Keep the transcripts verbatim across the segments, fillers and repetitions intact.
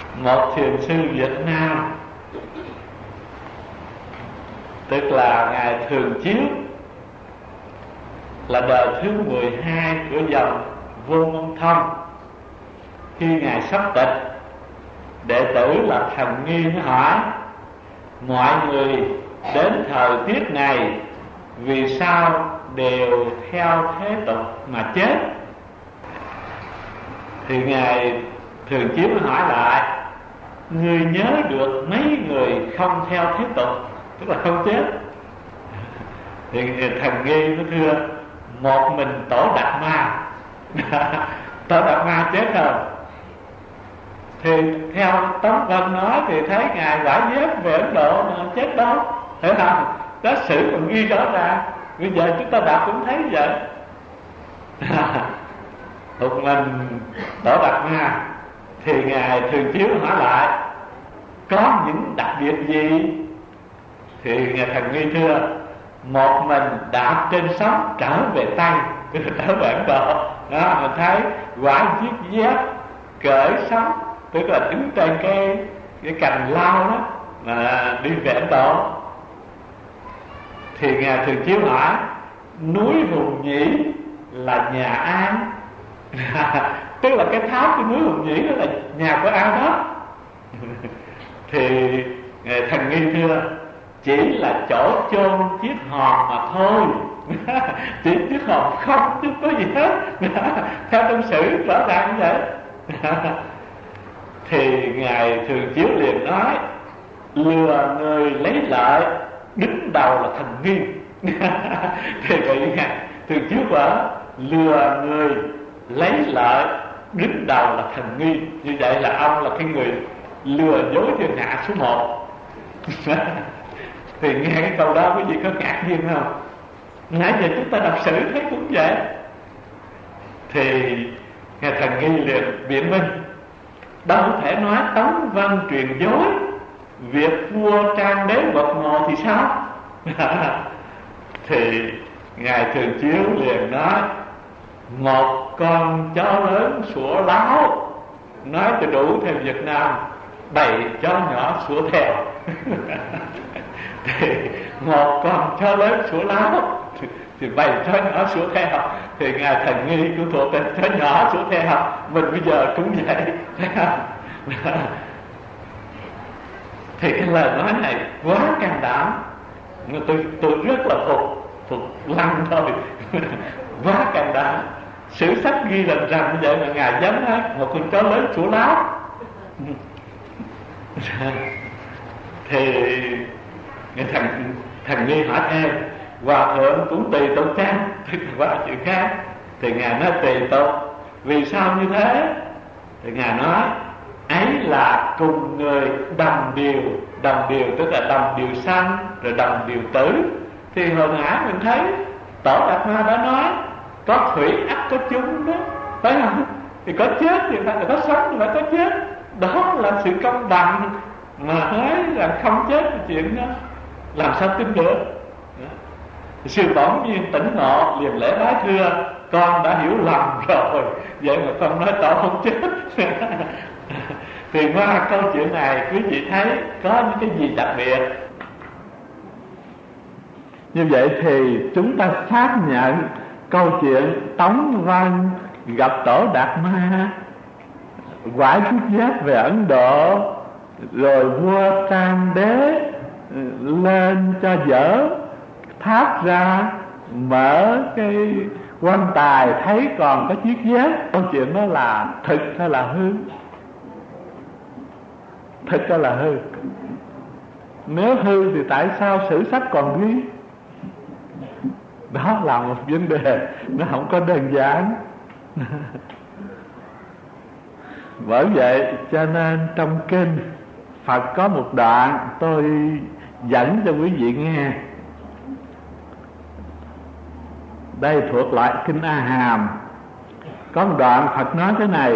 một thiền sư Việt Nam, tức là ngài Thường Chiếu, là đời thứ mười hai của dòng Vô Ngôn Thông. Khi ngài sắp tịch, đệ tử là Thần Nghi mới hỏi: mọi người đến thời tiết này vì sao đều theo thế tục mà chết? Thì ngài Thường Chiếu mới hỏi lại: người nhớ được mấy người không theo thế tục, tức là không chết? Thì Thần Nghi mới thưa: một mình Tổ Đạt Ma. Tổ Đạt Ma chết rồi. Thì theo Tống Vân nói thì thấy ngài Quả Giác về Ấn Độ mà chết đâu, hiểu không? Đó sử còn ghi rõ ràng. Bây giờ chúng ta đọc cũng thấy vậy. Một mình Tổ Đạt Ma. Thì ngài Thường Chiếu hỏi lại: có những đặc biệt gì? Thì ngài Thần Nghi thưa: một mình đạp trên sóng trở về Tây, trở về Ấn Độ. Đó, mình thấy Quả Chiếc Dép cởi sóng, tức là đứng trên cái cái cành lao đó mà đi về Ấn Độ. Thì ngài Thường Chiếu hỏi: núi Hùng Nhĩ là nhà ai? Tức là cái tháp của núi Hùng Nhĩ đó là nhà của ai đó? Thì ngài Thần Nghi thưa: chỉ là chỗ chôn chiếc hòm mà thôi. Chỉ chiếc hòm không chứ có gì hết. Theo trong sử rõ ràng như vậy. Thì ngài Thường Chiếu liền nói: lừa người lấy lợi, đứng đầu là Thần Nghi. Thì vậy ngài Thường Chiếu bảo: lừa người lấy lợi, đứng đầu là Thần Nghi. Như vậy là ông là cái người lừa dối thiên hạ số một. Thì nghe cái câu đó quý vị có ngạc nhiên không? Nãy giờ chúng ta đọc sử thấy cũng vậy. Thì ngài Thần Nghi liền biện minh: đâu thể nói Tống Vân truyền dối, việc vua Trang Đế bậc ngộ thì sao? Thì ngài Thường Chiếu liền nói: một con chó lớn sủa láo, nói cho đủ theo Việt Nam, bầy chó nhỏ sủa theo. Thì một con chó lớn sủa láo thì, thì bầy chó nhỏ sủa theo. Thì ngài Thần Nghi cũng thuộc tên chó nhỏ sủa theo. Mình bây giờ cũng vậy. Thì cái lời nói này quá can đảm. Tôi, tôi rất là phục Phục lăng thôi. Quá can đảm. Sử sách ghi rằng rằng như vậy mà ngài dám nói một con chó lớn sủa láo. Thì người thần thần Nghi hỏi thêm: hòa thượng cũng tùy tục chăng? Tức là qua chuyện khác. Thì ngài nói tùy tục. Vì sao như thế? Thì ngài nói: ấy là cùng người đồng điều. Đồng điều tức là đồng điều sanh rồi đồng điều tử. Thì hồi nãy mình thấy Tổ Đạt Ma đã nói có thủy ắt có chung đó, phải không? Thì có chết thì phải là có sống thì phải có chết. Đó là sự công bằng. Mà nói rằng không chết là chuyện đó làm sao tin được? Sư bỗng nhiên tỉnh ngộ liền lễ bái thưa: con đã hiểu lầm rồi, vậy mà con nói Tổ không chết. Thì qua câu chuyện này quý vị thấy có những cái gì đặc biệt. Như vậy thì chúng ta xác nhận câu chuyện Tống Vân gặp Tổ Đạt Ma, Quả Chiếc Dép về Ấn Độ, rồi vua Trang Đế lên cho dỡ tháp ra, mở cái quan tài thấy còn có chiếc dép. Câu chuyện đó là thực hay là hư? Thực hay là hư? Nếu hư thì tại sao sử sách còn ghi? Đó là một vấn đề nó không có đơn giản. Bởi vậy cho nên trong kinh Phật có một đoạn tôi dẫn cho quý vị nghe. Đây thuộc loại kinh A Hàm. Có một đoạn Phật nói thế này: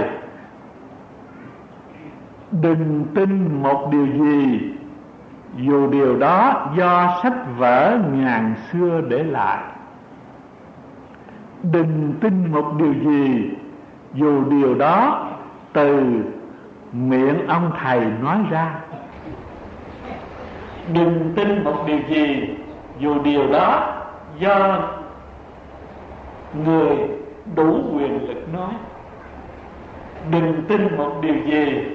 đừng tin một điều gì, dù điều đó do sách vở ngàn xưa để lại. Đừng tin một điều gì, dù điều đó từ miệng ông thầy nói ra. Đừng tin một điều gì dù điều đó do người đủ quyền lực nói. Đừng tin một điều gì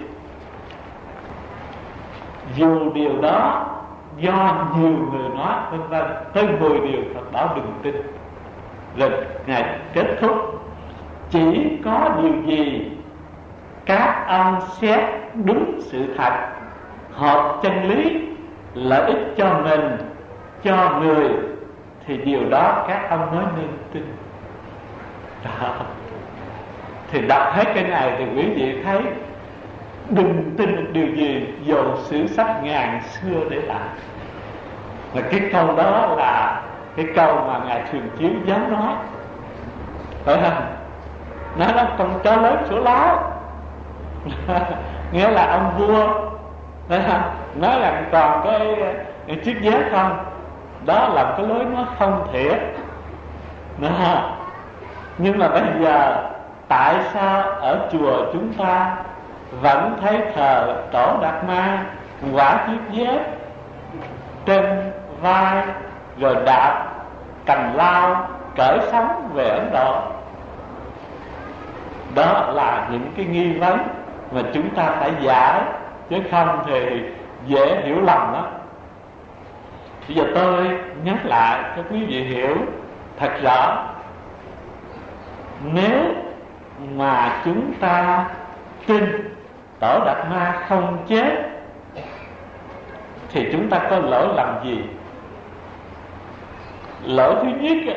dù điều đó do nhiều người nói, vân vân, tới mười điều Phật bảo đừng tin. Rồi Ngài kết thúc: chỉ có điều gì các ông xét đúng sự thật, hợp chân lý, lợi ích cho mình, cho người, thì điều đó các ông mới nên tin. Đó. Thì đọc hết cái này thì quý vị thấy đừng tin một điều gì dù sử sách ngàn xưa để lại. Và cái câu đó là cái câu mà Ngài Thường Chiếu dám nói, phải không? Nói là con chó lớn sủa láo nghĩa là ông vua, phải không? Nói là còn cái, cái chiếc vé không, đó là cái lối nói không thiệt. Đó. Nhưng mà bây giờ tại sao ở chùa chúng ta vẫn thấy thờ Tổ Đạt Ma quả chiếc dép trên vai, rồi đạp cành lao cởi sóng về Ấn Độ? Đó là những cái nghi vấn mà chúng ta phải giải, chứ không thì dễ hiểu lầm đó. Bây giờ tôi nhắc lại cho quý vị hiểu thật rõ. Nếu mà chúng ta tin Tổ Đạt Ma không chết thì chúng ta có lỗi lầm gì? Lỗi thứ nhất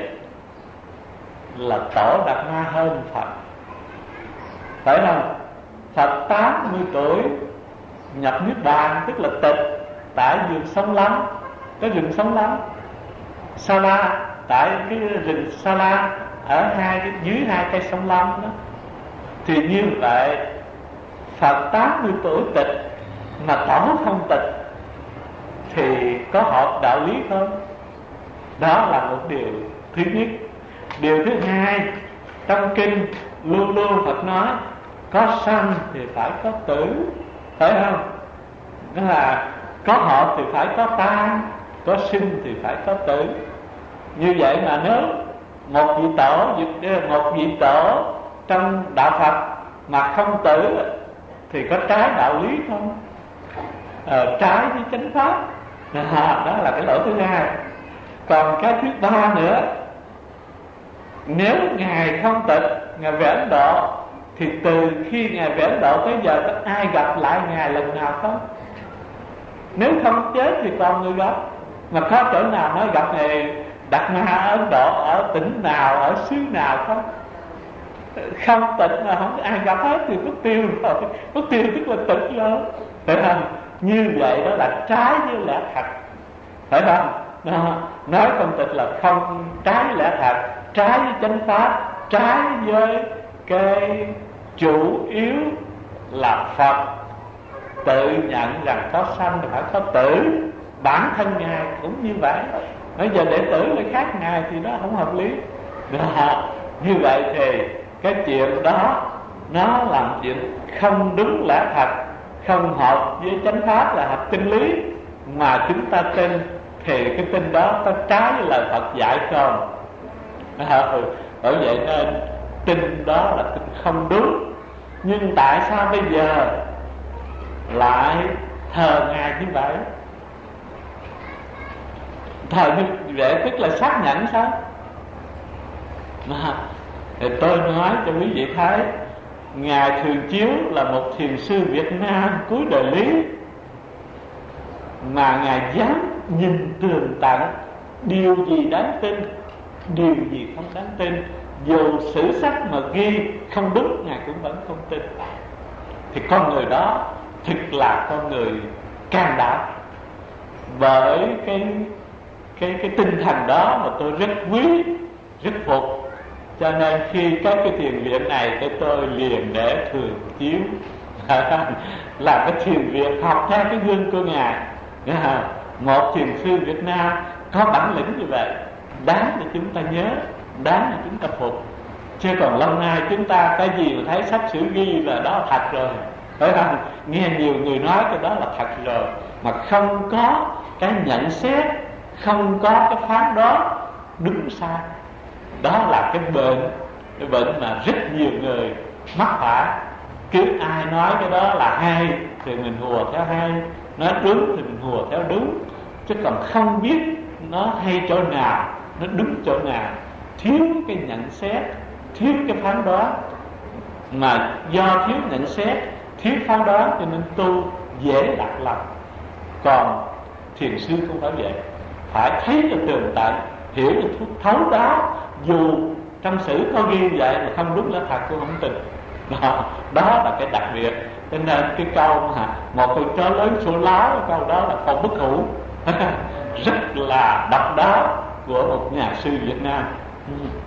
là Tổ Đạt Ma hơn Phật, phải không? Phật tám mươi tuổi nhập Niết Bàn, tức là tịch tại vườn Sống Lắm. Cái rừng Sống Lắm Sa La, tại cái rừng Sa La ở hai dưới hai cây Sống Lắm đó. Thì như vậy Phật tám mươi tuổi tịch mà Tổ không tịch thì có hợp đạo lý không? Đó là một điều thứ nhất. Điều thứ hai, trong kinh luôn luôn Phật nói có sanh thì phải có tử, phải không? Đó là có hợp thì phải có tan, có sinh thì phải có tử. Như vậy mà nếu một vị tổ, một vị tổ trong đạo Phật mà không tử thì có trái đạo lý không? Ờ, trái với chánh pháp. À, đó là cái lỗi thứ hai. Còn cái thứ ba nữa, nếu Ngài không tịch, Ngài về Ấn Độ, thì từ khi Ngài về Ấn Độ tới giờ có ai gặp lại Ngài lần nào không? Nếu không chết thì còn người gặp. Mà có chỗ nào nói gặp Ngài Đạt Ma ở Ấn Độ, ở tỉnh nào, ở xứ nào không? Không tịch mà không ai gặp hết thì mất tiêu rồi. Mất tiêu tức là tịch rồi, phải không? Như vậy đó là trái với lẽ thật, phải không? Đó. Nói không tịch là không, trái với lẽ thật, trái với chánh pháp, trái với cái chủ yếu là Phật tự nhận rằng có sanh thì phải có tử. Bản thân Ngài cũng như vậy. Bây giờ đệ tử lại khác Ngài thì đó không hợp lý. Đó. Như vậy thì cái chuyện đó nó làm chuyện không đúng lẽ thật, không hợp với chánh pháp là hợp chân lý mà chúng ta tin, thì cái tin đó có trái với lời Phật dạy không? Ừ. Bởi vậy nên tin đó là tin không đúng. Nhưng tại sao bây giờ lại thờ Ngài như vậy? Thờ như vậy tức là xác nhận sao? Mà thì tôi nói cho quý vị thấy, Ngài Thường Chiếu là một thiền sư Việt Nam cuối đời Lý, mà Ngài dám nhìn tường tận điều gì đáng tin, điều gì không đáng tin. Dù sử sách mà ghi không đúng, Ngài cũng vẫn không tin. Thì con người đó thực là con người can đảm. Bởi cái cái cái tinh thần đó mà tôi rất quý, rất phục. Cho nên khi có cái thiền viện này, tôi tôi liền để Thường Chiếu làm cái thiền viện học theo cái gương của Ngài. Một thiền sư Việt Nam có bản lĩnh như vậy, đáng để chúng ta nhớ, đáng để chúng ta phục. Chứ còn lâu nay chúng ta cái gì mà thấy sách sử ghi là đó thật rồi, phải không? Nghe nhiều người nói cái đó là thật rồi, mà không có cái nhận xét, không có cái phán đoán đúng sai. Đó là cái bệnh, cái bệnh mà rất nhiều người mắc phải. Cứ ai nói cái đó là hay thì mình hùa theo hay, nói đúng thì mình hùa theo đúng, chứ còn không biết nó hay chỗ nào, nó đúng chỗ nào. Thiếu cái nhận xét, thiếu cái phán đoán. Mà do thiếu nhận xét, thiếu phán đoán cho nên tu dễ lạc lòng. Còn thiền sư không phải vậy, phải thấy cho tường tận, hiểu cho thấu đáo. Dù trong sử có ghi vậy mà không đúng là thật, tôi không tin. Đó, đó là cái đặc biệt. Cho nên cái câu mà một con chó lớn số láo, câu đó là câu bất hủ rất là độc đáo của một nhà sư Việt Nam.